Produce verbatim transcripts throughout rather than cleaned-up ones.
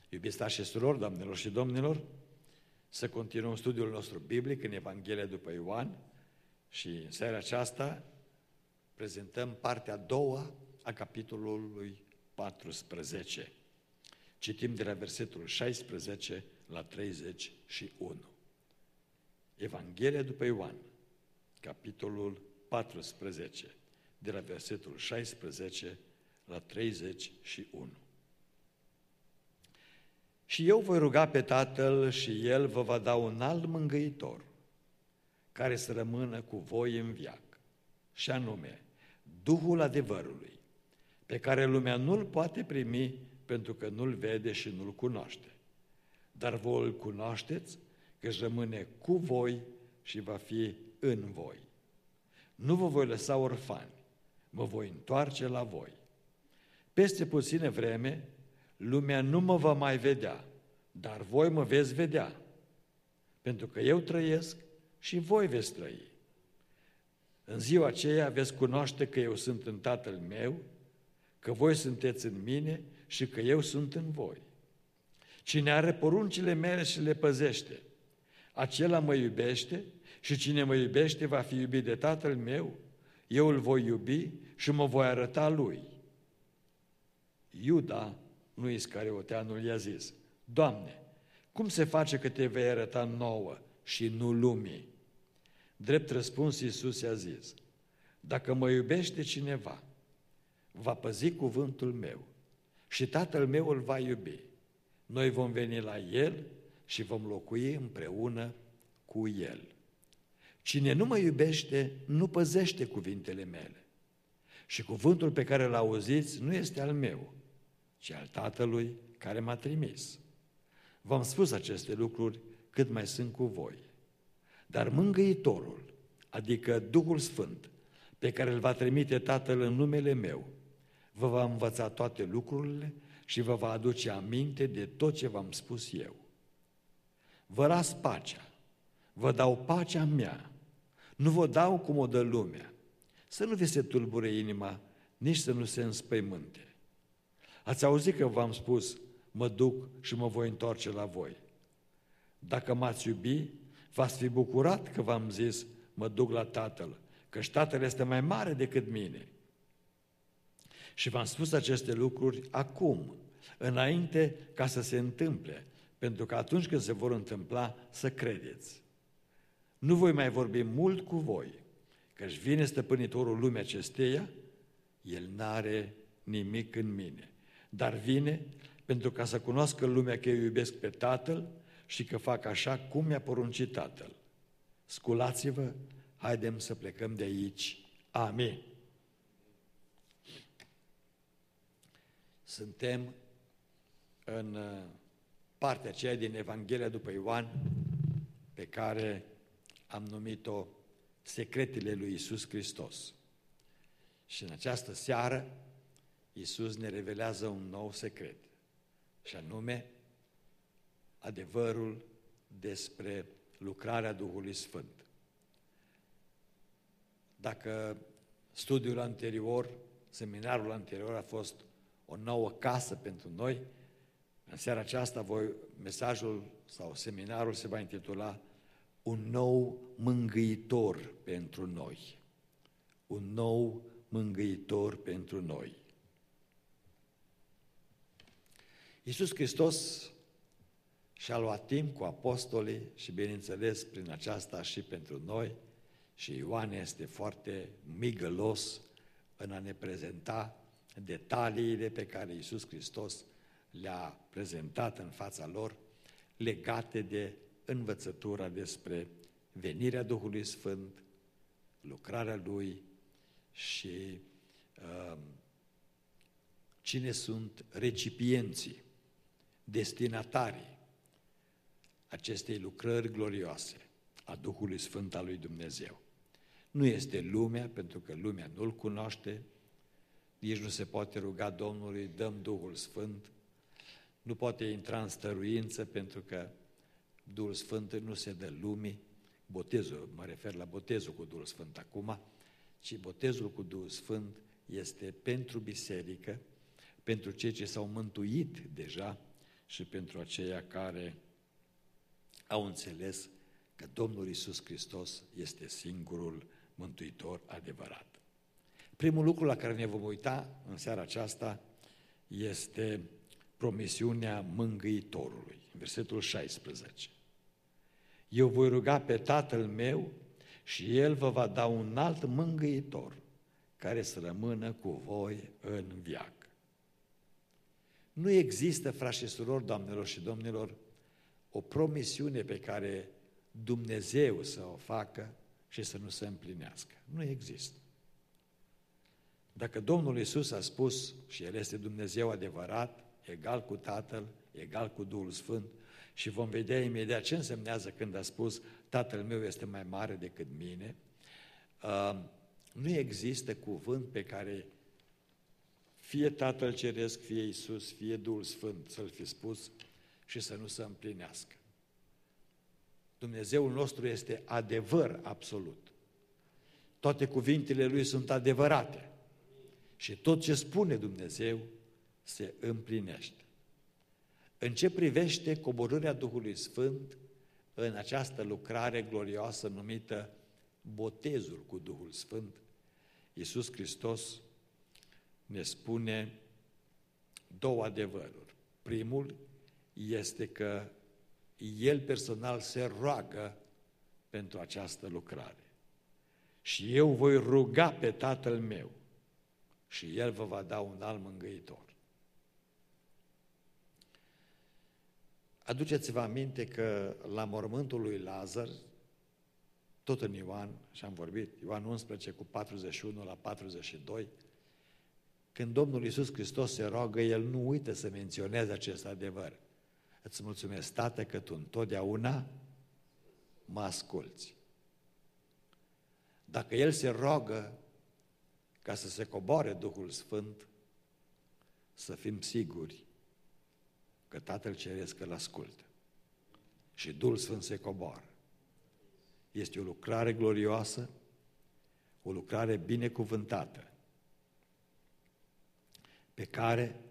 Iubiți frați și surori, doamnelor și domnilor, să continuăm studiul nostru biblic în Evanghelia după Ioan și în seara aceasta prezentăm partea a doua a capitolului paisprezece. Citim de la versetul șaisprezece la treizeci și unu. Evanghelia după Ioan, capitolul paisprezece, de la versetul șaisprezece la treizeci și unu. Și eu voi ruga pe Tatăl și El vă va da un alt mângâitor, care să rămână cu voi în veac, și anume Duhul adevărului, pe care lumea nu-L poate primi pentru că nu-L vede și nu-L cunoaște. Dar voi îl cunoașteți, că își rămâne cu voi și va fi în voi. Nu vă voi lăsa orfani, mă voi întoarce la voi. Peste puțină vreme, lumea nu mă va mai vedea, dar voi mă veți vedea, pentru că eu trăiesc și voi veți trăi. În ziua aceea veți cunoaște că eu sunt în Tatăl meu, că voi sunteți în mine și că eu sunt în voi. Cine are poruncile mele și le păzește, acela mă iubește și cine mă iubește va fi iubit de Tatăl meu, eu îl voi iubi și mă voi arăta lui. Iuda, nu Iscarioteanul, i-a zis: Doamne, cum se face că te vei arăta nouă și nu lumii? Drept răspuns, Iisus i-a zis: dacă mă iubește cineva, va păzi cuvântul meu și Tatăl meu îl va iubi. Noi vom veni la el și vom locui împreună cu el. Cine nu mă iubește, nu păzește cuvintele mele. Și cuvântul pe care l-auziți nu este al meu, ci al Tatălui care m-a trimis. V-am spus aceste lucruri cât mai sunt cu voi. Dar Mângâitorul, adică Duhul Sfânt, pe care îl va trimite Tatăl în numele meu, vă va învăța toate lucrurile și vă va aduce aminte de tot ce v-am spus eu. Vă las pacea, vă dau pacea mea, nu vă dau cum o dă lumea. Să nu vi se tulbure inima, nici să nu se înspăimânte. Ați auzit că v-am spus, mă duc și mă voi întoarce la voi. Dacă m-ați iubi, v-ați fi bucurat că v-am zis, mă duc la Tatăl, căci Tatăl este mai mare decât mine. Și v-am spus aceste lucruri acum, înainte ca să se întâmple, pentru că atunci când se vor întâmpla, să credeți. Nu voi mai vorbi mult cu voi, căci vine stăpânitorul lumii acesteia, el n-are nimic în mine, dar vine pentru ca să cunoască lumea că eu iubesc pe Tatăl și că fac așa cum mi-a poruncit Tatăl. Sculați-vă, haidem să plecăm de aici. Amin. Suntem în partea aceea din Evanghelia după Ioan, pe care am numit-o Secretele lui Iisus Hristos. Și în această seară, Iisus ne revelează un nou secret, și anume adevărul despre lucrarea Duhului Sfânt. Dacă studiul anterior, seminarul anterior a fost o nouă casă pentru noi, în seara aceasta voi, mesajul sau seminarul se va intitula Un nou mângâitor pentru noi. Un nou mângâitor pentru noi. Iisus Hristos și-a luat timp cu apostolii și, bineînțeles, prin aceasta și pentru noi, și Ioan este foarte migălos în a ne prezenta detaliile pe care Iisus Hristos le-a prezentat în fața lor, legate de învățătura despre venirea Duhului Sfânt, lucrarea Lui și uh, cine sunt recipienții, destinatarii acestei lucrări glorioase a Duhului Sfânt al lui Dumnezeu. Nu este lumea, pentru că lumea nu-L cunoaște, nici nu se poate ruga Domnului, dăm Duhul Sfânt, nu poate intra în stăruință, pentru că Duhul Sfânt nu se dă lumii, botezul, mă refer la botezul cu Duhul Sfânt acum, ci botezul cu Duhul Sfânt este pentru biserică, pentru cei ce s-au mântuit deja și pentru aceia care au înțeles că Domnul Iisus Hristos este singurul mântuitor adevărat. Primul lucru la care ne vom uita în seara aceasta este promisiunea mângâitorului. Versetul șaisprezece. Eu voi ruga pe Tatăl meu și El vă va da un alt mângâitor care să rămână cu voi în veac. Nu există, frați și surori, doamnelor și domnilor, o promisiune pe care Dumnezeu să o facă și să nu se împlinească. Nu există. Dacă Domnul Iisus a spus, și El este Dumnezeu adevărat, egal cu Tatăl, egal cu Duhul Sfânt, și vom vedea imediat ce însemnează când a spus Tatăl meu este mai mare decât mine, nu există cuvânt pe care fie Tatăl Ceresc, fie Iisus, fie Duhul Sfânt să-l fi spus și să nu se împlinească. Dumnezeul nostru este adevăr absolut. Toate cuvintele Lui sunt adevărate și tot ce spune Dumnezeu se împlinește. În ce privește coborârea Duhului Sfânt în această lucrare glorioasă numită botezul cu Duhul Sfânt, Iisus Hristos ne spune două adevăruri. Primul este că El personal se roagă pentru această lucrare. Și eu voi ruga pe Tatăl meu și El vă va da un alt mângâitor. Aduceți-vă aminte că la mormântul lui Lazar, tot în Ioan, și am vorbit, Ioan unsprezece cu patruzeci și unu la patruzeci și doi, când Domnul Iisus Hristos se roagă, El nu uită să menționeze acest adevăr. Îți mulțumesc, Tată, că Tu întotdeauna mă asculți. Dacă El se roagă ca să se coboare Duhul Sfânt, să fim siguri că Tatăl Ceresc îl ascultă și Duhul Sfânt se coboară. Este o lucrare glorioasă, o lucrare binecuvântată, pe care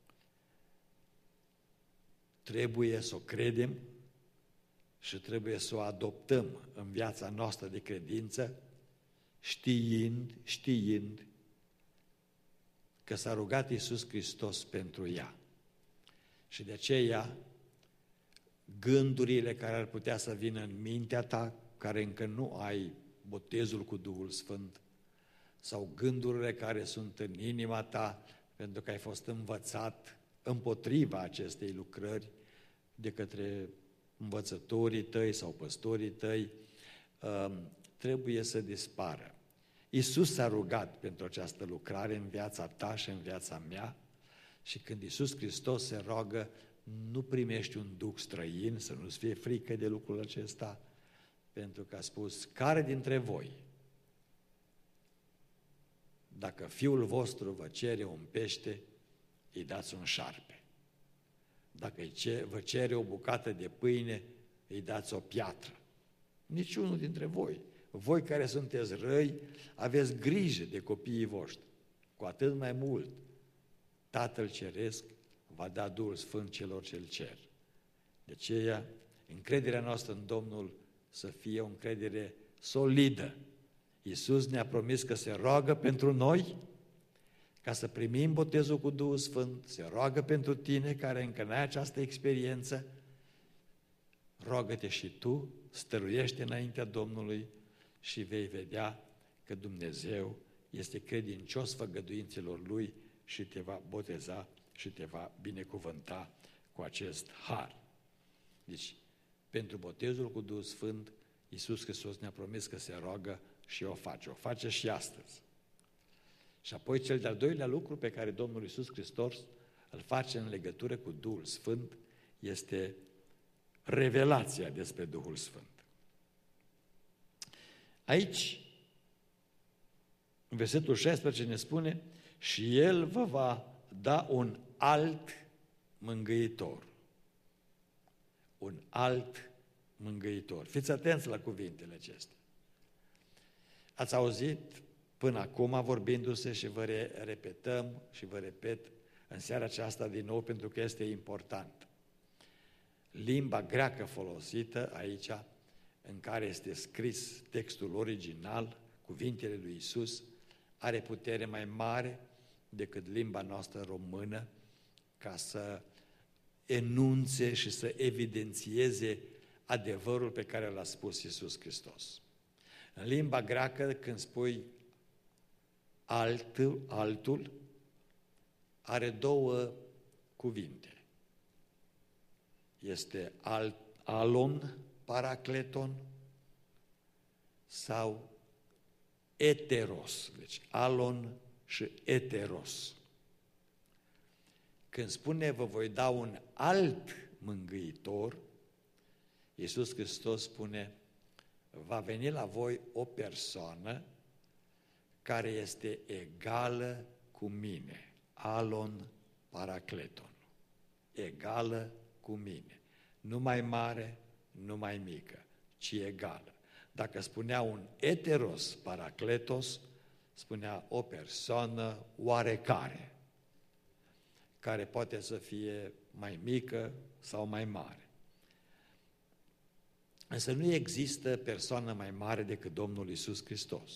trebuie să o credem și trebuie să o adoptăm în viața noastră de credință, știind, știind că s-a rugat Iisus Hristos pentru ea. Și de aceea, gândurile care ar putea să vină în mintea ta, care încă nu ai botezul cu Duhul Sfânt, sau gândurile care sunt în inima ta, pentru că ai fost învățat împotriva acestei lucrări de către învățătorii tăi sau păstorii tăi, trebuie să dispară. Iisus s-a rugat pentru această lucrare în viața ta și în viața mea și când Iisus Hristos se roagă, nu primești un duh străin, să nu-ți fie frică de lucrul acesta, pentru că a spus, care dintre voi, dacă fiul vostru vă cere un pește, îi dați un șarpe. Dacă vă cere o bucată de pâine, îi dați o piatră. Niciunul dintre voi. Voi care sunteți răi, aveți grijă de copiii voștri. Cu atât mai mult, Tatăl Ceresc va da Duhul Sfânt celor ce-L cer. De aceea, încrederea noastră în Domnul să fie o încredere solidă. Iisus ne-a promis că se roagă pentru noi, ca să primim botezul cu Duhul Sfânt, se roagă pentru tine care încă n-ai această experiență, roagă-te și tu, stăruiește înaintea Domnului și vei vedea că Dumnezeu este credincios făgăduințelor Lui și te va boteza și te va binecuvânta cu acest har. Deci, pentru botezul cu Duhul Sfânt, Iisus Hristos ne-a promis că se roagă și o face. O face și astăzi. Și apoi cel de-al doilea lucru pe care Domnul Iisus Hristos îl face în legătură cu Duhul Sfânt este revelația despre Duhul Sfânt. Aici, în versetul șaisprezece ne spune și El vă va da un alt mângâitor. Un alt mângâitor. Fiți atenți la cuvintele acestea. Ați auzit până acum vorbindu-se și vă repetăm și vă repet în seara aceasta din nou pentru că este important. limba greacă folosită aici, în care este scris textul original, cuvintele lui Iisus, are putere mai mare decât limba noastră română ca să enunțe și să evidențieze adevărul pe care l-a spus Iisus Hristos. În limba greacă, când spui altul, altul, are două cuvinte. Este al, alon, paracleton, sau eteros. Deci alon și eteros. Când spune vă voi da un alt mângâitor, Iisus Hristos spune va veni la voi o persoană care este egală cu mine. Alon paracleton. Egală cu mine. Nu mai mare, nu mai mică, ci egală. Dacă spunea un eteros paracletos, spunea o persoană oarecare, care poate să fie mai mică sau mai mare. Însă nu există persoană mai mare decât Domnul Iisus Hristos.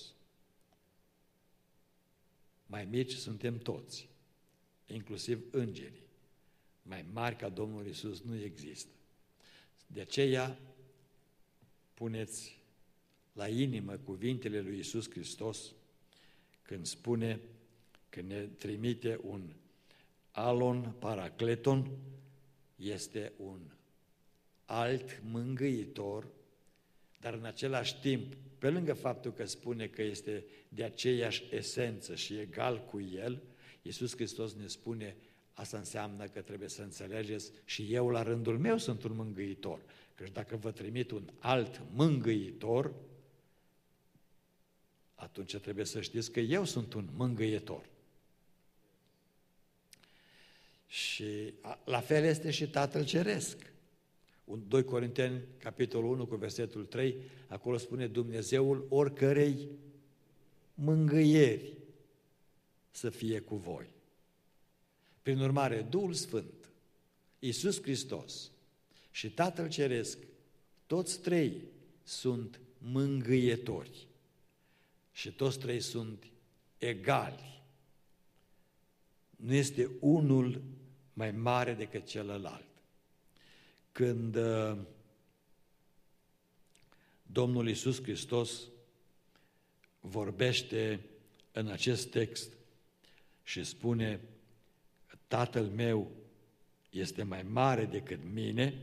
Mai mici suntem toți, inclusiv îngerii. Mai mari ca Domnul Iisus nu există. De aceea, puneți la inimă cuvintele lui Iisus Hristos când spune, când ne trimite un alon paracleton, este un alt mângâitor, dar în același timp, pe lângă faptul că spune că este de aceeași esență și egal cu El, Iisus Hristos ne spune, asta înseamnă că trebuie să înțelegeți și eu la rândul meu sunt un mângâitor. Căci dacă vă trimit un alt mângâitor, atunci trebuie să știți că eu sunt un mângâietor. Și la fel este și Tatăl Ceresc. doi Corinteni, capitolul unu, cu versetul trei, acolo spune Dumnezeul oricărei mângâieri să fie cu voi. Prin urmare, Duhul Sfânt, Iisus Hristos și Tatăl Ceresc, toți trei sunt mângâietori și toți trei sunt egali. Nu este unul mai mare decât celălalt. Când uh, Domnul Iisus Hristos vorbește în acest text și spune Tatăl meu este mai mare decât mine,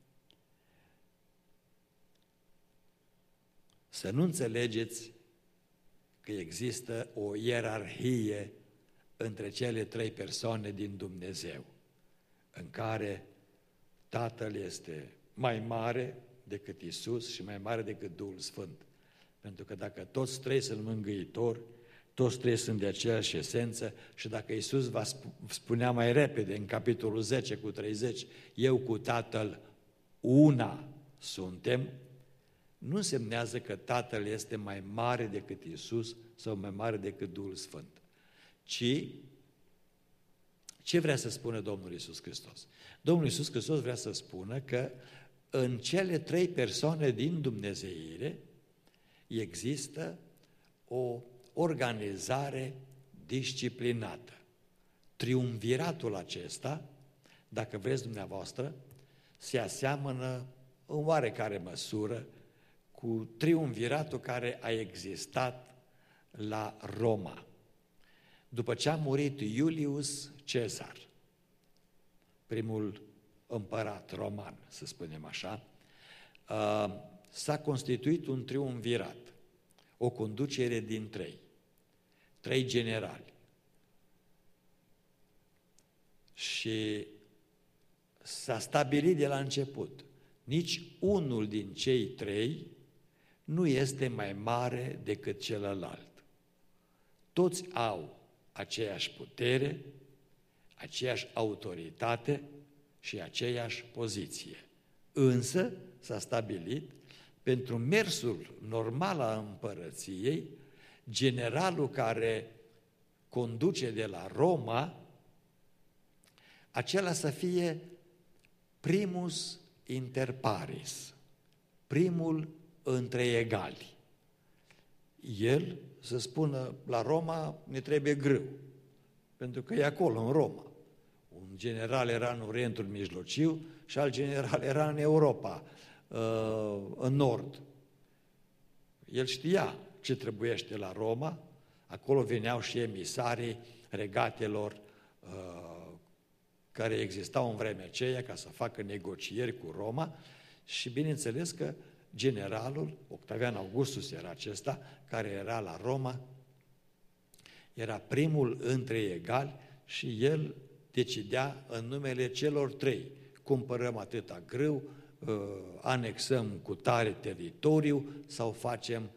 să nu înțelegeți că există o ierarhie între cele trei persoane din Dumnezeu, în care Tatăl este mai mare decât Iisus și mai mare decât Duhul Sfânt. Pentru că dacă toți trei sunt mângâitori, toți trei sunt de aceeași esență și dacă Iisus va spunea mai repede, în capitolul zece cu treizeci, eu cu Tatăl una suntem, nu însemnează că Tatăl este mai mare decât Iisus sau mai mare decât Duhul Sfânt, ci ce vrea să spună Domnul Iisus Hristos? Domnul Iisus Hristos vrea să spună că în cele trei persoane din Dumnezeire există o organizare disciplinată. Triumviratul acesta, dacă vreți dumneavoastră, se aseamănă în oarecare măsură cu triumviratul care a existat la Roma. După ce a murit Iulius Cezar, primul împărat roman, să spunem așa, s-a constituit un triumvirat, o conducere din trei, trei generali. Și s-a stabilit de la început, nici unul din cei trei nu este mai mare decât celălalt. Toți au aceeași putere, aceeași autoritate și aceeași poziție. Însă s-a stabilit, pentru mersul normal a împărăției, generalul care conduce de la Roma, acela să fie primus inter pares, primul între egali. El să spună, la Roma ne trebuie grâu, pentru că e acolo, în Roma. Un general era în Orientul Mijlociu și alt general era în Europa, în Nord. El știa ce trebuiește la Roma, acolo veneau și emisarii regatelor care existau în vremea aceea ca să facă negocieri cu Roma și bineînțeles că generalul, Octavian Augustus era acesta, care era la Roma, era primul între egali și el decidea în numele celor trei. Cumpărăm atâta grâu, anexăm cu tare teritoriu sau facem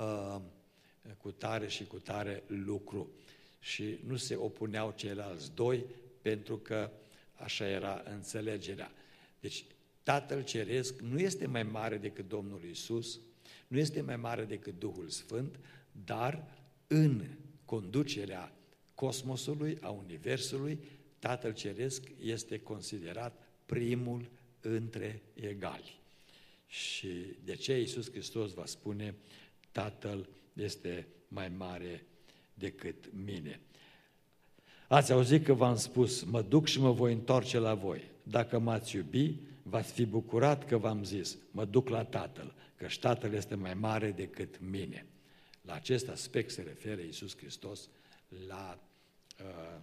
cu tare și cu tare lucru. Și nu se opuneau ceilalți doi pentru că așa era înțelegerea. Deci Tatăl Ceresc nu este mai mare decât Domnul Iisus, nu este mai mare decât Duhul Sfânt, dar în conducerea cosmosului, a Universului, Tatăl Ceresc este considerat primul între egali. Și de ce Iisus Hristos va spune, Tatăl este mai mare decât mine. Ați auzit că v-am spus, mă duc și mă voi întoarce la voi. Dacă m-ați iubi, v-ați fi bucurat că v-am zis, mă duc la Tatăl, căci Tatăl este mai mare decât mine. La acest aspect se referă Iisus Hristos la uh,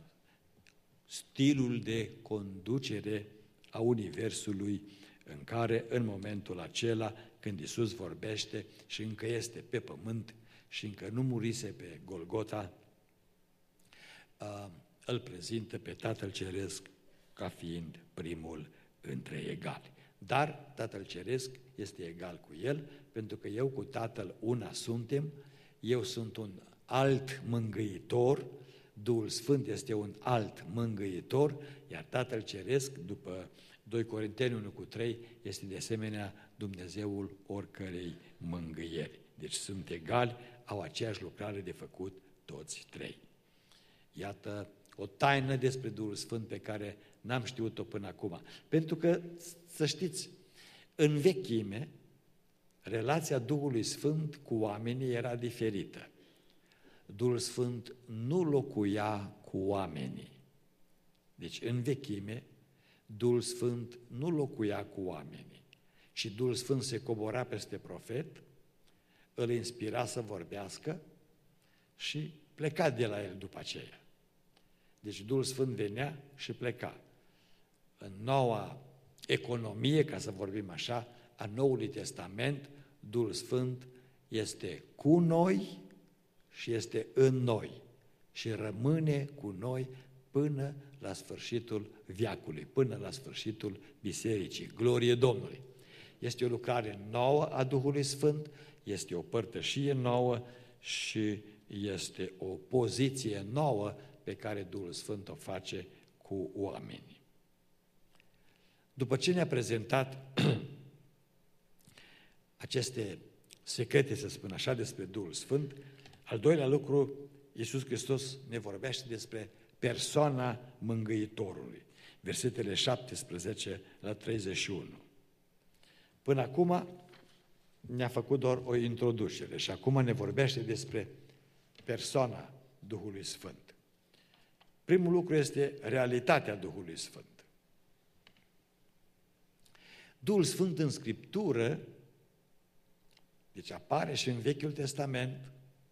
stilul de conducere a Universului în care, în momentul acela, când Iisus vorbește și încă este pe pământ și încă nu murise pe Golgota, uh, îl prezintă pe Tatăl Ceresc ca fiind primul între egali. Dar Tatăl Ceresc este egal cu El, pentru că eu cu Tatăl una suntem, eu sunt un alt mângâitor, Duhul Sfânt este un alt mângâitor, iar Tatăl Ceresc, după doi Corinteni unu cu trei, este de asemenea Dumnezeul oricărei mângâieri. Deci sunt egali, au aceeași lucrare de făcut toți trei. Iată o taină despre Duhul Sfânt pe care n-am știut-o până acum. Pentru că, să știți, în vechime, relația Duhului Sfânt cu oamenii era diferită. Duhul Sfânt nu locuia cu oamenii. Deci, în vechime, Duhul Sfânt nu locuia cu oamenii, ci Duhul Sfânt se cobora peste profet, îl inspira să vorbească și pleca de la el după aceea. Deci Duhul Sfânt venea și pleca. În noua economie, ca să vorbim așa, a Noului Testament, Duhul Sfânt este cu noi și este în noi și rămâne cu noi până la sfârșitul veacului, până la sfârșitul bisericii. Glorie Domnului! Este o lucrare nouă a Duhului Sfânt, este o părtășie nouă și este o poziție nouă pe care Duhul Sfânt o face cu oamenii. După ce ne-a prezentat aceste secrete, să spun așa, despre Duhul Sfânt, al doilea lucru, Iisus Hristos ne vorbește despre persoana Mângâitorului. Versetele șaptesprezece la treizeci și unu. Până acum ne-a făcut doar o introducere și acum ne vorbește despre persoana Duhului Sfânt. Primul lucru este realitatea Duhului Sfânt. Duhul Sfânt în Scriptură, deci apare și în Vechiul Testament,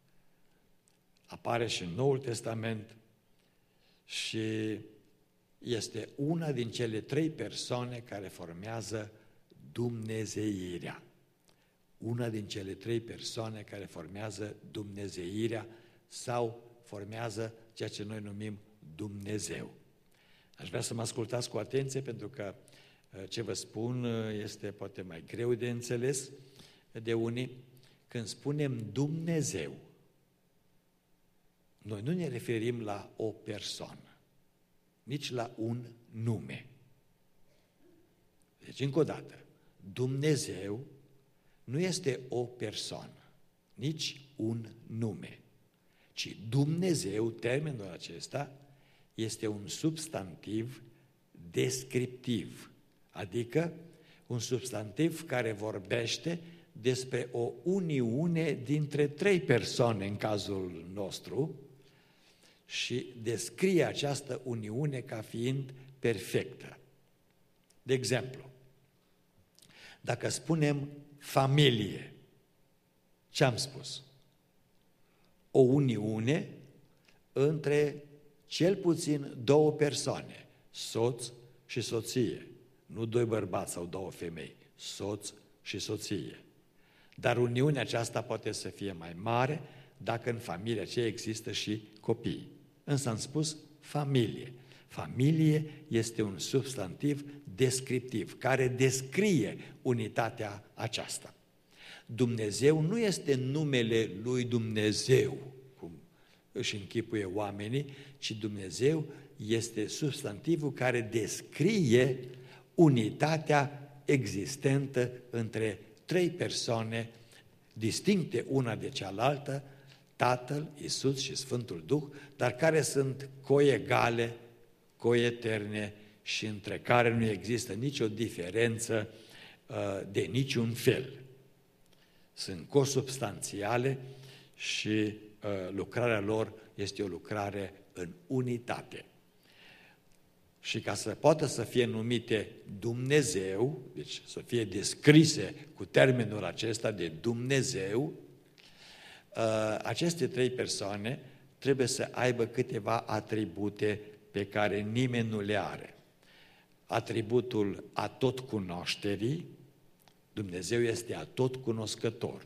apare și în Noul Testament și este una din cele trei persoane care formează dumnezeirea. Una din cele trei persoane care formează dumnezeirea sau formează ceea ce noi numim Dumnezeu. Aș vrea să mă ascultați cu atenție pentru că ce vă spun este poate mai greu de înțeles de unii. Când spunem Dumnezeu, noi nu ne referim la o persoană, nici la un nume. Deci, încă o dată, Dumnezeu nu este o persoană, nici un nume, ci Dumnezeu, termenul acesta, este un substantiv descriptiv, adică un substantiv care vorbește despre o uniune dintre trei persoane în cazul nostru și descrie această uniune ca fiind perfectă. De exemplu, dacă spunem familie, ce am spus? O uniune între cel puțin două persoane, soț și soție, nu doi bărbați sau două femei, soț și soție. Dar uniunea aceasta poate să fie mai mare dacă în familia aceea există și copii. Însă am spus familie. Familie este un substantiv descriptiv, care descrie unitatea aceasta. Dumnezeu nu este numele lui Dumnezeu, cum își închipuie oamenii, ci Dumnezeu este substantivul care descrie unitatea existentă între trei persoane distincte una de cealaltă, Tatăl, Iisus și Sfântul Duh, dar care sunt coegale, coeterne și între care nu există nicio diferență uh, de niciun fel. Sunt consubstanțiale și uh, lucrarea lor este o lucrare în unitate. Și ca să poată să fie numite Dumnezeu, deci să fie descrise cu termenul acesta de Dumnezeu, aceste trei persoane trebuie să aibă câteva atribute pe care nimeni nu le are. Atributul atotcunoașterii, Dumnezeu este atotcunoscător.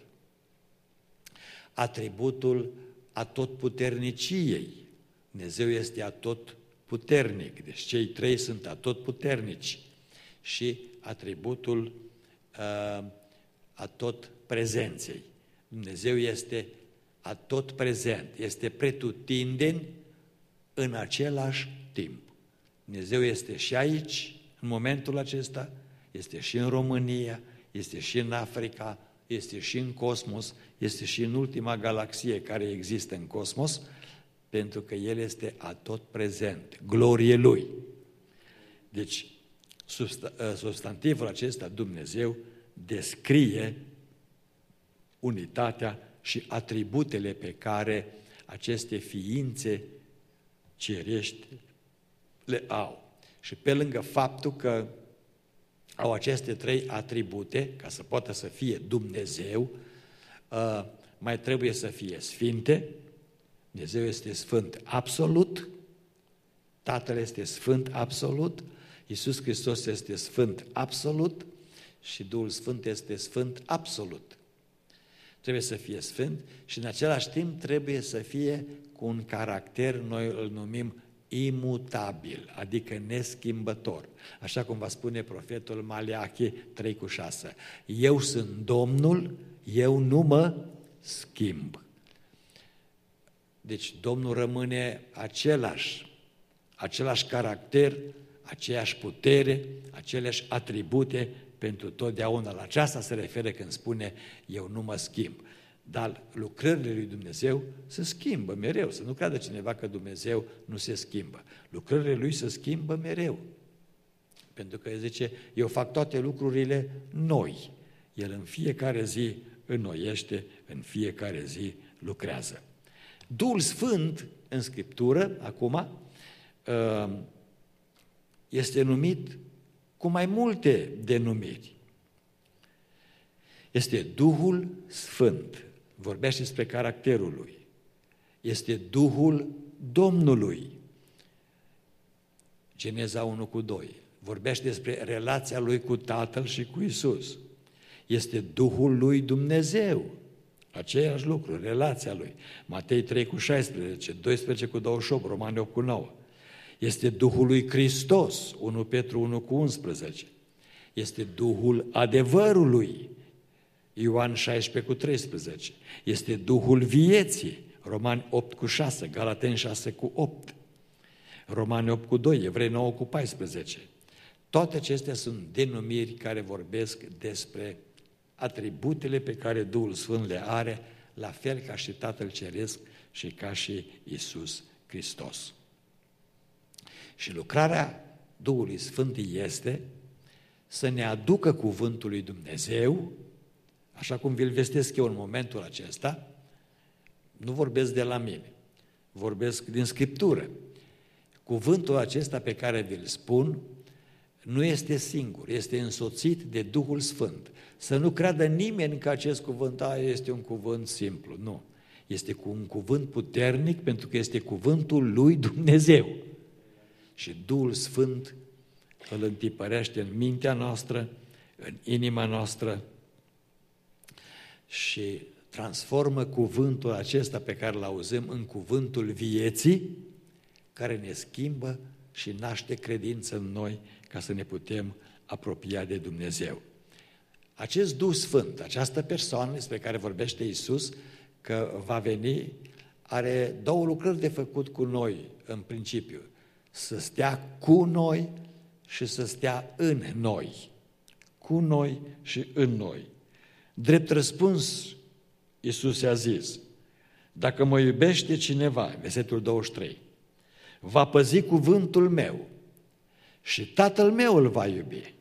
Atributul atotputerniciei, Dumnezeu este atotputernic, deci cei trei sunt atotputernici. Și atributul uh, atotprezenței. Dumnezeu este atot prezent, este pretutindeni în același timp. Dumnezeu este și aici, în momentul acesta, este și în România, este și în Africa, este și în cosmos, este și în ultima galaxie care există în cosmos, pentru că El este atot prezent, glorie Lui. Deci, substantivul acesta, Dumnezeu, descrie unitatea și atributele pe care aceste ființe cerești le au. Și pe lângă faptul că au aceste trei atribute, ca să poată să fie Dumnezeu, mai trebuie să fie sfinte. Dumnezeu este sfânt absolut, Tatăl este sfânt absolut, Iisus Hristos este sfânt absolut și Duhul Sfânt este sfânt absolut. Trebuie să fie sfânt și în același timp trebuie să fie cu un caracter, noi îl numim imutabil, adică neschimbător. Așa cum va spune profetul Maleachi trei cu șase. Eu sunt Domnul, eu nu mă schimb. Deci Domnul rămâne același, același caracter, aceeași putere, aceleași atribute pentru totdeauna. La aceasta se referă când spune eu nu mă schimb. Dar lucrările lui Dumnezeu se schimbă mereu. Să nu creadă cineva că Dumnezeu nu se schimbă. Lucrările Lui se schimbă mereu. Pentru că El zice, eu fac toate lucrurile noi. El în fiecare zi înnoiește, în fiecare zi lucrează. Duhul Sfânt în Scriptură, acum, este numit cu mai multe denumiri. Este Duhul Sfânt, vorbește despre caracterul Lui. Este Duhul Domnului, Geneza unu cu doi, vorbește despre relația Lui cu Tatăl și cu Iisus. Este Duhul lui Dumnezeu, aceeași lucru, relația Lui. Matei trei cu șaisprezece, doisprezece cu douăzeci și opt, Romani opt cu nouă. Este Duhul lui Hristos, unu Petru unu cu unsprezece. Este Duhul adevărului, Ioan șaisprezece cu treisprezece. Este Duhul vieții, Romani opt cu șase, Galateni șase cu opt, Romani opt cu doi, Evrei nouă cu paisprezece. Toate acestea sunt denumiri care vorbesc despre atributele pe care Duhul Sfânt le are, la fel ca și Tatăl Ceresc și ca și Iisus Hristos. Și lucrarea Duhului Sfânt este să ne aducă cuvântul lui Dumnezeu, așa cum vi-l vestesc eu în momentul acesta. Nu vorbesc de la mine, vorbesc din Scriptură. Cuvântul acesta pe care vi-l spun nu este singur, este însoțit de Duhul Sfânt. Să nu creadă nimeni că acest cuvânt a, este un cuvânt simplu, nu. Este un cuvânt puternic pentru că este cuvântul lui Dumnezeu. Și Duhul Sfânt îl întipărește în mintea noastră, în inima noastră și transformă cuvântul acesta pe care îl auzim în cuvântul vieții, care ne schimbă și naște credință în noi ca să ne putem apropia de Dumnezeu. Acest Duh Sfânt, această persoană despre care vorbește Iisus, că va veni, are două lucrări de făcut cu noi în principiu. Să stea cu noi și să stea în noi. Cu noi și în noi. Drept răspuns, Iisus i-a zis, dacă mă iubește cineva, versetul douăzeci și trei, va păzi cuvântul meu și Tatăl meu îl va iubi.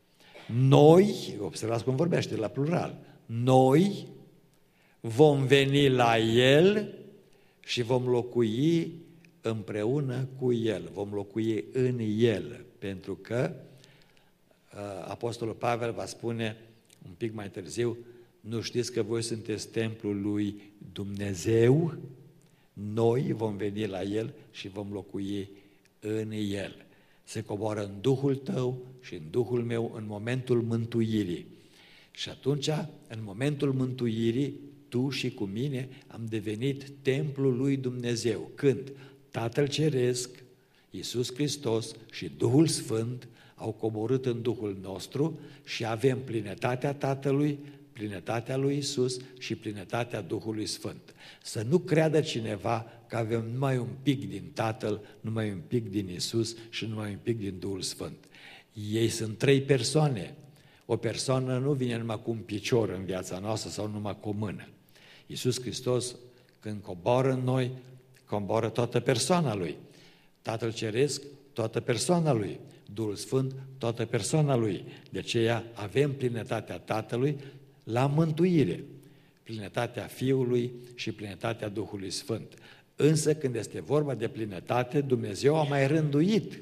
Noi, observați cum vorbește la plural, noi vom veni la El și vom locui împreună cu El, vom locui în El, pentru că Apostolul Pavel va spune un pic mai târziu, nu știți că voi sunteți templul lui Dumnezeu? Noi vom veni la El și vom locui în El. Se coboară în Duhul tău și în Duhul meu în momentul mântuirii. Și atunci, în momentul mântuirii, tu și cu mine am devenit templul lui Dumnezeu. Când Tatăl Ceresc, Iisus Hristos și Duhul Sfânt au coborât în Duhul nostru și avem plinătatea Tatălui, plinătatea lui Iisus și plinătatea Duhului Sfânt. Să nu creadă cineva că avem numai un pic din Tatăl, numai un pic din Iisus și numai un pic din Duhul Sfânt. Ei sunt trei persoane. O persoană nu vine numai cu un picior în viața noastră sau numai cu o mână. Iisus Hristos, când coboară în noi, coboară toată persoana Lui. Tatăl Ceresc, toată persoana Lui. Duhul Sfânt, toată persoana Lui. De aceea avem plinătatea Tatălui la mântuire, plinătatea Fiului și plinătatea Duhului Sfânt. Însă când este vorba de plinătate, Dumnezeu a mai rânduit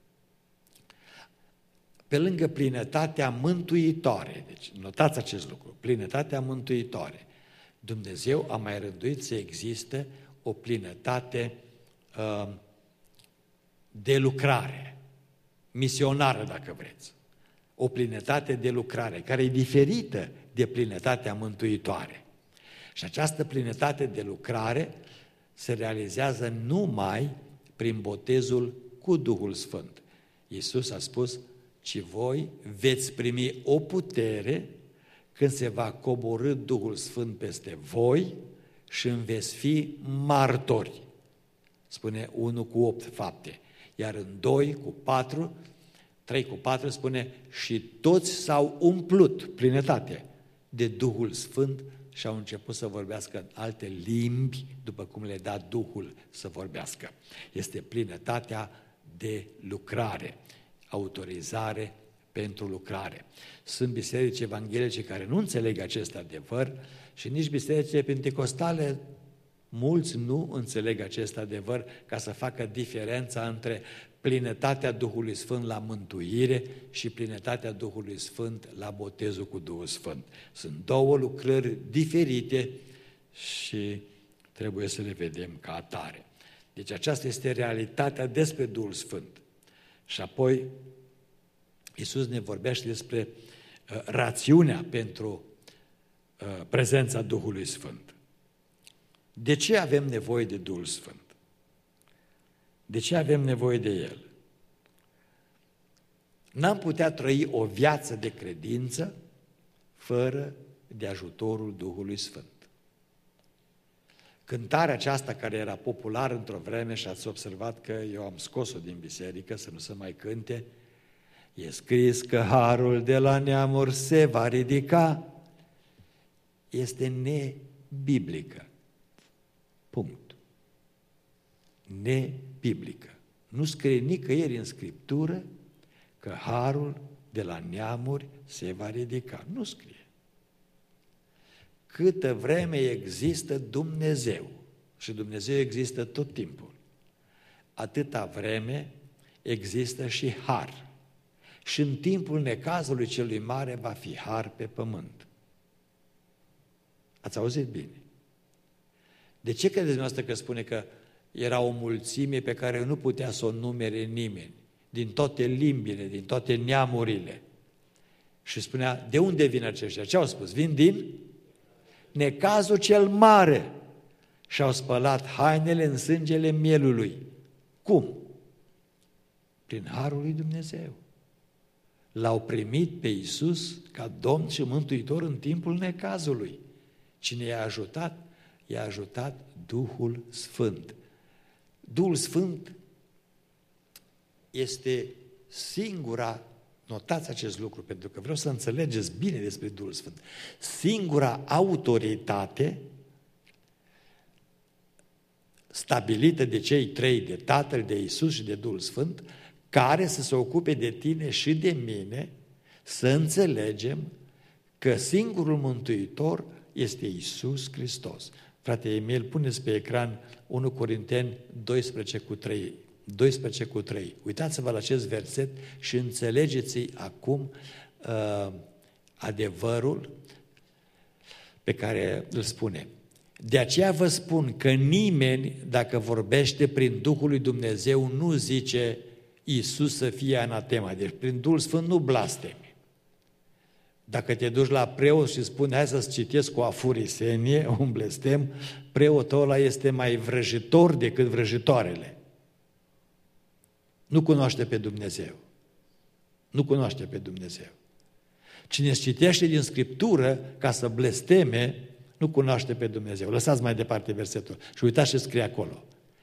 pe lângă plinătatea mântuitoare, deci notați acest lucru, plinătatea mântuitoare, Dumnezeu a mai rânduit să existe o plinătate uh, de lucrare, misionară dacă vreți, o plinătate de lucrare care e diferită de plinătatea mântuitoare. Și această plinătate de lucrare se realizează numai prin botezul cu Duhul Sfânt. Iisus a spus, ci voi veți primi o putere când se va coborî Duhul Sfânt peste voi și îmi veți fi martori. Spune unu cu opt fapte. Iar în doi cu patru, trei cu patru spune și toți s-au umplut, plinătate, de Duhul Sfânt și au început să vorbească în alte limbi, după cum le da Duhul să vorbească. Este plinătatea de lucrare, autorizare pentru lucrare. Sunt biserici evanghelice care nu înțeleg acest adevăr și nici bisericile pentecostale, mulți nu înțeleg acest adevăr ca să facă diferența între plinătatea Duhului Sfânt la mântuire și plinătatea Duhului Sfânt la botezul cu Duhul Sfânt. Sunt două lucrări diferite și trebuie să le vedem ca atare. Deci aceasta este realitatea despre Duhul Sfânt. Și apoi Iisus ne vorbește despre uh, rațiunea pentru uh, prezența Duhului Sfânt. De ce avem nevoie de Duhul Sfânt? De ce avem nevoie de El? N-am putea trăi o viață de credință fără de ajutorul Duhului Sfânt. Cântarea aceasta care era populară într-o vreme și ați observat că eu am scos-o din biserică să nu se mai cânte, e scris că harul de la neamuri se va ridica, este nebiblică. Punct. Nebiblică. Nu scrie nicăieri în Scriptură că harul de la neamuri se va ridica. Nu scrie. Câtă vreme există Dumnezeu, și Dumnezeu există tot timpul, atâta vreme există și har. Și în timpul necazului celui mare va fi har pe pământ. Ați auzit bine? De ce credeți dumneavoastră că spune că era o mulțime pe care nu putea să o numere nimeni, din toate limbile, din toate neamurile? Și spunea, de unde vin aceștia? Ce au spus? Vin din necazul cel mare. Și-au spălat hainele în sângele mielului. Cum? Prin harul lui Dumnezeu. L-au primit pe Iisus ca Domn și Mântuitor în timpul necazului. Cine i-a ajutat? I-a ajutat Duhul Sfânt. Duhul Sfânt este singura, notați acest lucru, pentru că vreau să înțelegeți bine despre Duhul Sfânt, singura autoritate stabilită de cei trei, de Tatăl, de Iisus și de Duhul Sfânt, care să se ocupe de tine și de mine, să înțelegem că singurul Mântuitor este Iisus Hristos. Frate Emil, puneți pe ecran unu Corinteni doisprezece cu trei. doisprezece cu trei. Uitați-vă la acest verset și înțelegeți acum uh, adevărul pe care îl spune. De aceea vă spun că nimeni, dacă vorbește prin Duhul lui Dumnezeu, nu zice Iisus să fie anatema. Deci prin Duhul Sfânt nu blastemi. Dacă te duci la preot și spune, hai să-ți citesc o afurisenie, un blestem, preotul ăla este mai vrăjitor decât vrăjitoarele. Nu cunoaște pe Dumnezeu. Nu cunoaște pe Dumnezeu. Cine îți citește din Scriptură ca să blesteme, nu cunoaște pe Dumnezeu. Lăsați mai departe versetul și uitați ce scrie acolo.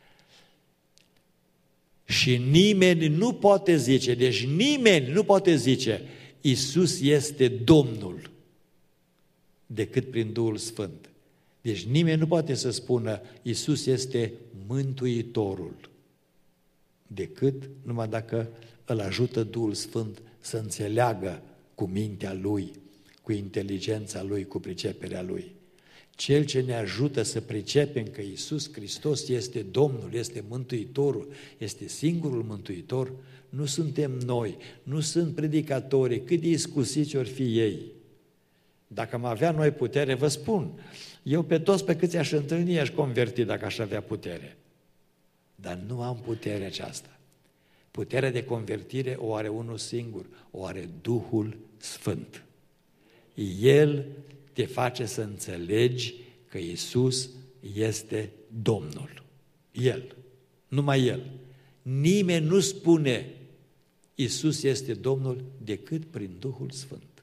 Și nimeni nu poate zice, deci nimeni nu poate zice, Iisus este Domnul, decât prin Duhul Sfânt. Deci nimeni nu poate să spună, Iisus este Mântuitorul, decât numai dacă îl ajută Duhul Sfânt să înțeleagă cu mintea Lui, cu inteligența Lui, cu priceperea Lui. Cel ce ne ajută să pricepem că Iisus Hristos este Domnul, este Mântuitorul, este singurul Mântuitor, nu suntem noi, nu sunt predicatorii, cât de iscusiți ori fi ei. Dacă am avea noi putere, vă spun, eu pe toți pe câți aș întâlni, aș converti dacă aș avea putere. Dar nu am puterea aceasta. Puterea de convertire o are unul singur, o are Duhul Sfânt. El te face să înțelegi că Iisus este Domnul. El, numai El. Nimeni nu spune Iisus este Domnul decât prin Duhul Sfânt.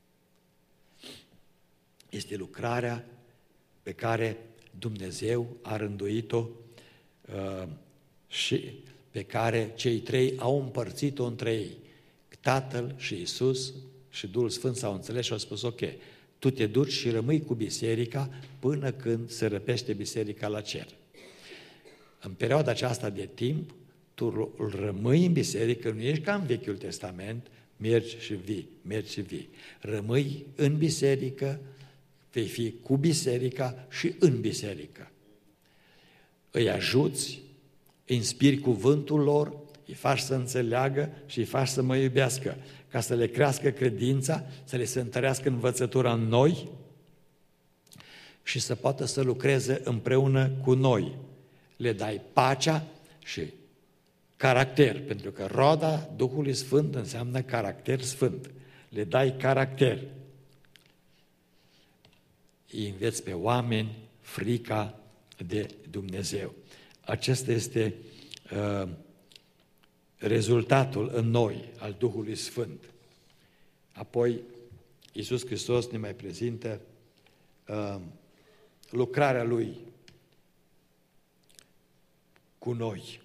Este lucrarea pe care Dumnezeu a rânduit-o uh, și pe care cei trei au împărțit-o între ei. Tatăl și Iisus și Duhul Sfânt s-au înțeles și au spus, ok, tu te duci și rămâi cu biserica până când se răpește biserica la cer. În perioada aceasta de timp, tu rămâi în biserică, nu ești ca în Vechiul Testament, mergi și vii, mergi și vii. Rămâi în biserică, vei fi cu biserica și în biserică. Îi ajuți, îi inspiri cuvântul lor, îi faci să înțeleagă și îi faci să mă iubească, ca să le crească credința, să le se întărească învățătura în noi și să poată să lucreze împreună cu noi. Le dai pacea și caracter, pentru că roada Duhului Sfânt înseamnă caracter sfânt. Le dai caracter. Îi înveți pe oameni frica de Dumnezeu. Acesta este uh, rezultatul în noi al Duhului Sfânt. Apoi, Iisus Hristos ne mai prezintă uh, lucrarea Lui cu noi.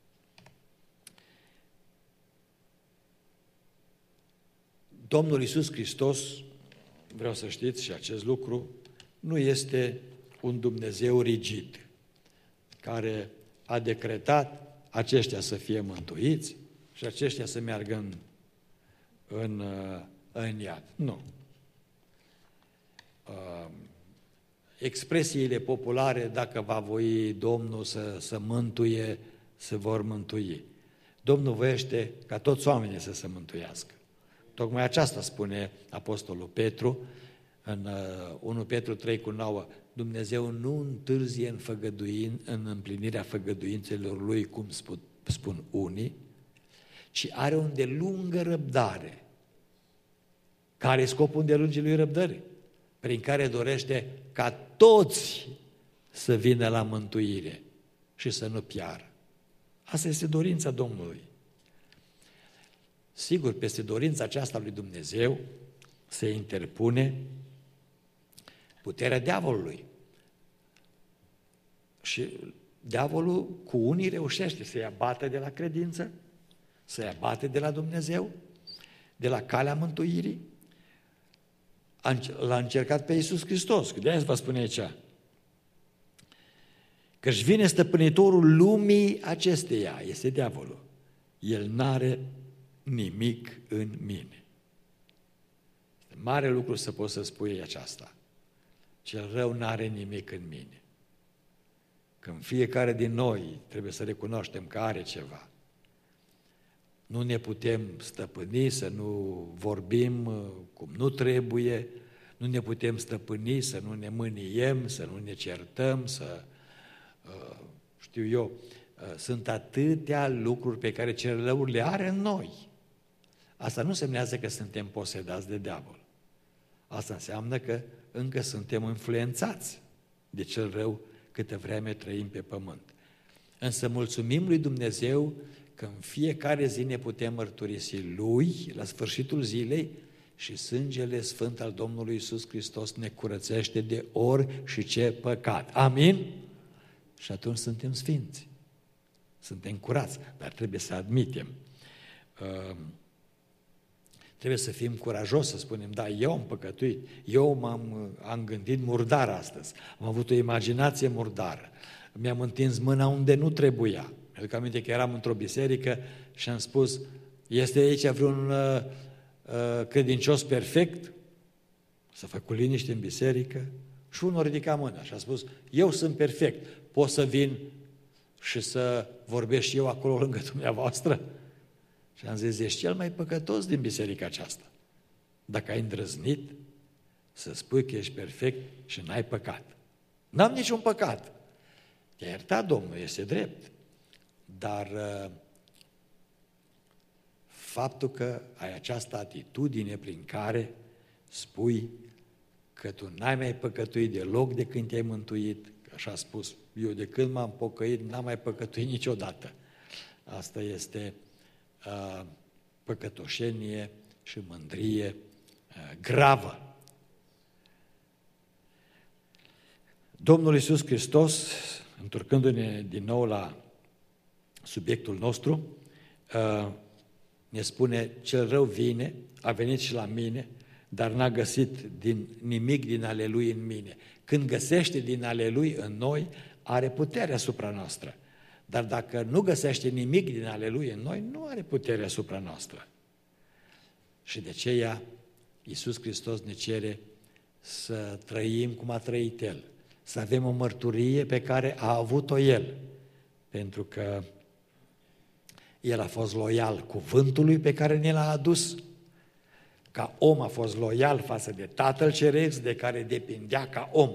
Domnul Iisus Hristos, vreau să știți și acest lucru, nu este un Dumnezeu rigid, care a decretat aceștia să fie mântuiți și aceștia să meargă în, în, în iad. Nu. Expresiile populare, dacă va voi Domnul să, să mântuie, se vor mântui. Domnul voiește ca toți oamenii să se mântuiască. Tocmai aceasta spune Apostolul Petru în unu Petru trei cu nouă. Dumnezeu nu întârzie în, făgăduin, în împlinirea făgăduințelor Lui, cum spun, spun unii, ci are o îndelungă răbdare. Care e scopul îndelungii Lui răbdării? Prin care dorește ca toți să vină la mântuire și să nu piară. Asta este dorința Domnului. Sigur, peste dorința aceasta lui Dumnezeu se interpune puterea diavolului. Și diavolul cu unii reușește să-i abată de la credință, să-i abate de la Dumnezeu, de la calea mântuirii. L-a încercat pe Iisus Hristos, că de-aia vă spune aici, că-și vine stăpânitorul lumii acesteia, este diavolul. El n-are nimic în mine. Este mare lucru să poți să spui aceasta. Cel rău n-are nimic în mine. Când fiecare din noi trebuie să recunoaștem că are ceva. Nu ne putem stăpâni, să nu vorbim cum nu trebuie, nu ne putem stăpâni, să nu ne mâniem, să nu ne certăm, să, știu eu, sunt atâtea lucruri pe care cel rău le are în noi. Asta nu însemnează că suntem posedați de diavol. Asta înseamnă că încă suntem influențați de cel rău câtă vreme trăim pe pământ. Însă mulțumim lui Dumnezeu că în fiecare zi ne putem mărturisi Lui la sfârșitul zilei și sângele sfânt al Domnului Iisus Hristos ne curățește de ori și ce păcat. Amin? Și atunci suntem sfinți. Suntem curați, dar trebuie să admitem. Uh, trebuie să fim curajoși, să spunem, da, eu am păcătuit, eu m-am am gândit murdar astăzi, am avut o imaginație murdară, mi-am întins mâna unde nu trebuia. Pentru că aminte că eram într-o biserică și am spus, este aici vreun uh, uh, credincios perfect? S-a făcut liniște în biserică și unul ridica mâna și a spus, eu sunt perfect, pot să vin și să vorbesc și eu acolo lângă dumneavoastră? Și am zis, ești cel mai păcătos din biserica aceasta. Dacă ai îndrăznit să spui că ești perfect și n-ai păcat. N-am niciun păcat. Te-a iertat Domnul, este drept. Dar faptul că ai această atitudine prin care spui că tu n-ai mai păcătuit deloc de când te-ai mântuit, așa a spus, eu de când m-am pocăit n-am mai păcătuit niciodată. Asta este uh, păcătoșenie și mândrie uh, gravă. Domnul Iisus Hristos, întorcându-ne din nou la subiectul nostru, ne spune, cel rău vine, a venit și la mine, dar n-a găsit din, nimic din ale lui în mine. Când găsește din ale lui în noi, are putere asupra noastră. Dar dacă nu găsește nimic din ale lui în noi, nu are putere asupra noastră. Și de aceea Iisus Hristos ne cere să trăim cum a trăit El, să avem o mărturie pe care a avut-o El, pentru că El a fost loial cuvântului pe care ne l-a adus, ca om a fost loial față de Tatăl Ceresc, de care depindea ca om.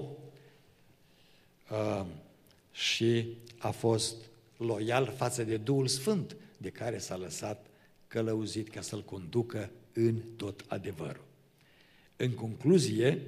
Uh, și a fost loial față de Duhul Sfânt, de care s-a lăsat călăuzit ca să-l conducă în tot adevărul. În concluzie,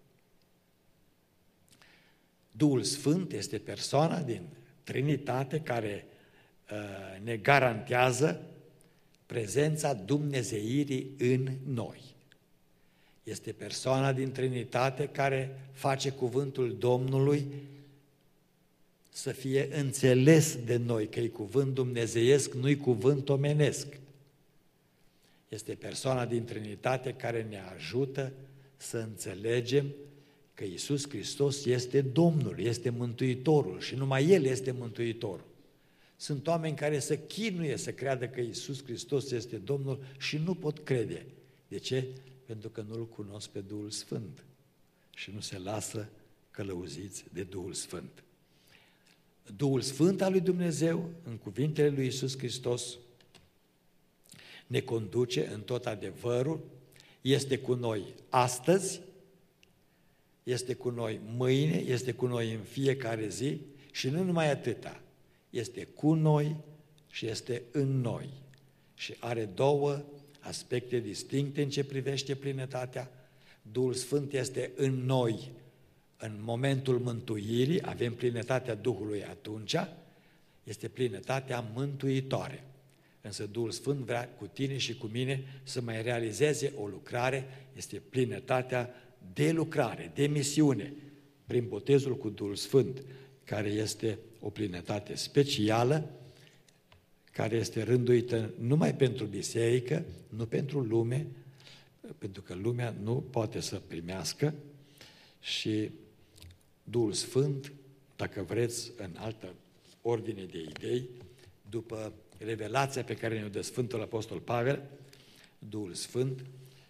Duhul Sfânt este persoana din Trinitate care ne garantează prezența dumnezeirii în noi. Este persoana din Trinitate care face cuvântul Domnului să fie înțeles de noi, că e cuvânt dumnezeiesc, nu-i cuvânt omenesc. Este persoana din Trinitate care ne ajută să înțelegem că Iisus Hristos este Domnul, este Mântuitorul și numai El este Mântuitorul. Sunt oameni care se chinuie să creadă că Iisus Hristos este Domnul și nu pot crede De ce? Pentru că nu-L cunosc pe Duhul Sfânt și nu se lasă călăuziți de Duhul Sfânt. Duhul Sfânt al lui Dumnezeu, în cuvintele lui Iisus Hristos, ne conduce în tot adevărul, este cu noi astăzi, este cu noi mâine, este cu noi în fiecare zi și nu numai atâta, este cu noi și este în noi. Și are două aspecte distincte în ce privește plinătatea. Duhul Sfânt este în noi în momentul mântuirii, avem plinătatea Duhului atunci, este plinătatea mântuitoare. Însă Duhul Sfânt vrea cu tine și cu mine să mai realizeze o lucrare, este plinătatea de lucrare, de misiune, prin botezul cu Duhul Sfânt, care este o plinătate specială, care este rânduită numai pentru biserică, nu pentru lume, pentru că lumea nu poate să primească și Duhul Sfânt, dacă vreți, în altă ordine de idei, după revelația pe care ne-o dă Sfântul Apostol Pavel, Duhul Sfânt,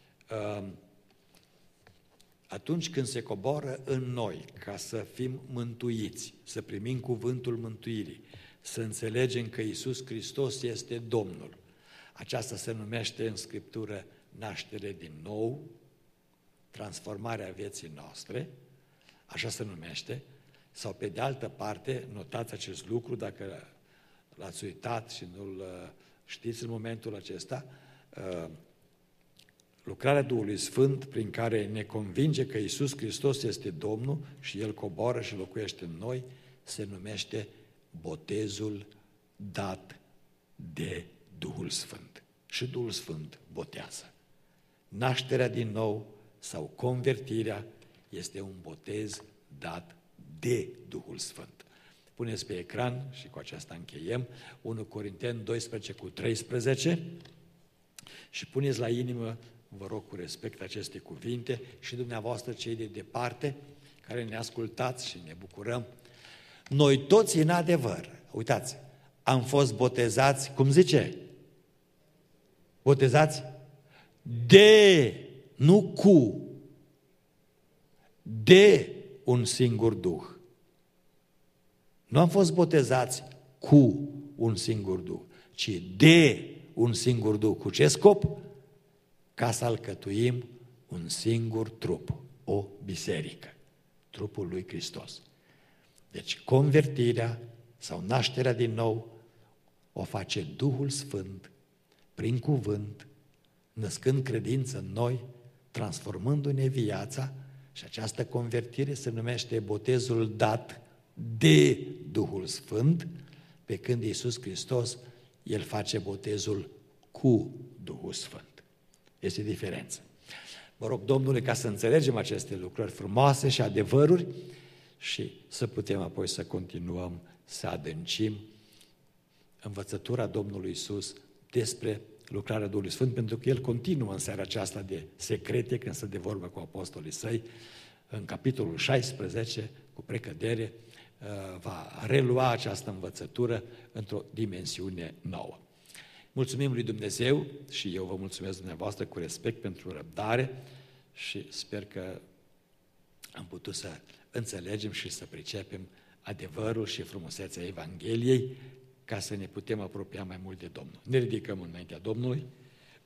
atunci când se coboară în noi ca să fim mântuiți, să primim cuvântul mântuirii, să înțelegem că Iisus Hristos este Domnul, aceasta se numește în Scriptură naștere din nou, transformarea vieții noastre, așa se numește, sau pe de altă parte, notați acest lucru, dacă l-ați uitat și nu-l știți în momentul acesta, lucrarea Duhului Sfânt prin care ne convinge că Iisus Hristos este Domnul și El coboară și locuiește în noi, se numește botezul dat de Duhul Sfânt. Și Duhul Sfânt botează. Nașterea din nou sau convertirea este un botez dat de Duhul Sfânt. Puneți pe ecran și cu aceasta încheiem unu Corinteni doisprezece cu treisprezece și puneți la inimă, vă rog cu respect, aceste cuvinte și dumneavoastră cei de departe care ne ascultați și ne bucurăm. Noi toți în adevăr, uitați, am fost botezați, cum zice? Botezați de, nu cu, de un singur Duh. Nu am fost botezați cu un singur Duh, ci de un singur Duh. Cu ce scop? Ca să alcătuim un singur trup, o biserică, trupul lui Hristos. Deci convertirea sau nașterea din nou o face Duhul Sfânt prin cuvânt, născând credință în noi, transformându-ne viața și această convertire se numește botezul dat de Duhul Sfânt, pe când Iisus Hristos, El face botezul cu Duhul Sfânt. Este diferență. Mă rog, Domnule, ca să înțelegem aceste lucrări frumoase și adevăruri și să putem apoi să continuăm să adâncim învățătura Domnului Iisus despre lucrarea Duhului Sfânt, pentru că El continuă în seara aceasta de secrete, când stă de vorbă cu apostolii săi, în capitolul șaisprezece, cu precădere, va relua această învățătură într-o dimensiune nouă. Mulțumim lui Dumnezeu și eu vă mulțumesc dumneavoastră cu respect pentru răbdare și sper că am putut să înțelegem și să pricepem adevărul și frumusețea Evangheliei ca să ne putem apropia mai mult de Domnul. Ne ridicăm înaintea Domnului.